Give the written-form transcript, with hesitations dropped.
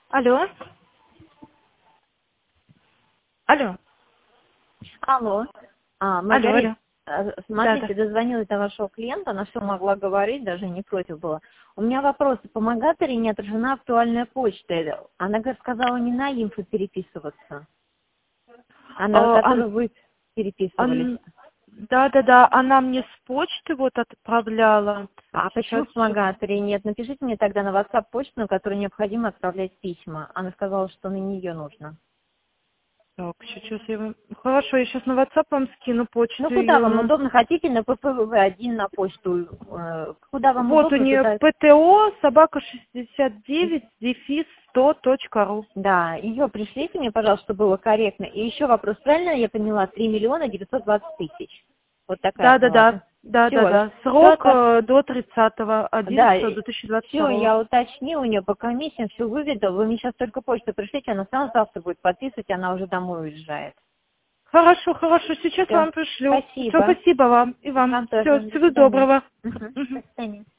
Алло. Алло. Алло. Алло, Маргарита, алло. Да, смотрите, да. дозвонилась до вашего клиента, она все могла говорить, даже не против была. У меня вопрос, по помогаторе не отражена актуальная почта. Она сказала не на инфо переписываться, а на Э, ан- которую вы переписывались. Да, да, да. Она мне с почты вот отправляла. А почему Сейчас. в помогаторе нет? Напишите мне тогда на WhatsApp почту, на которую необходимо отправлять письма. Она сказала, что на нее нужно. Так, сейчас я вам... Хорошо, я сейчас на WhatsApp вам скину Ну, почту куда вам ее. удобно? Хотите на ППВ-1 на почту? Куда вам Вот у удобно, нее туда. ПТО собака 69 дефис 100.ру. Да, ее пришлите мне, пожалуйста, чтобы было корректно. И еще вопрос, правильно я поняла, 3 920 000. Вот такая Да, да, была, да. да? Да, да, Все, да. все Срок так, до 30-го да, 11 все, 2022. я уточнила у нее по комиссиям, все выведу. Вы мне сейчас только почту пришлите, она сама завтра будет подписывать, она уже домой уезжает. Хорошо, хорошо, сейчас Все, вам пришлю. Все, спасибо. спасибо вам и вам. Вам Все, тоже. До всего свидания. доброго. Мгм. До Мгм. свидания.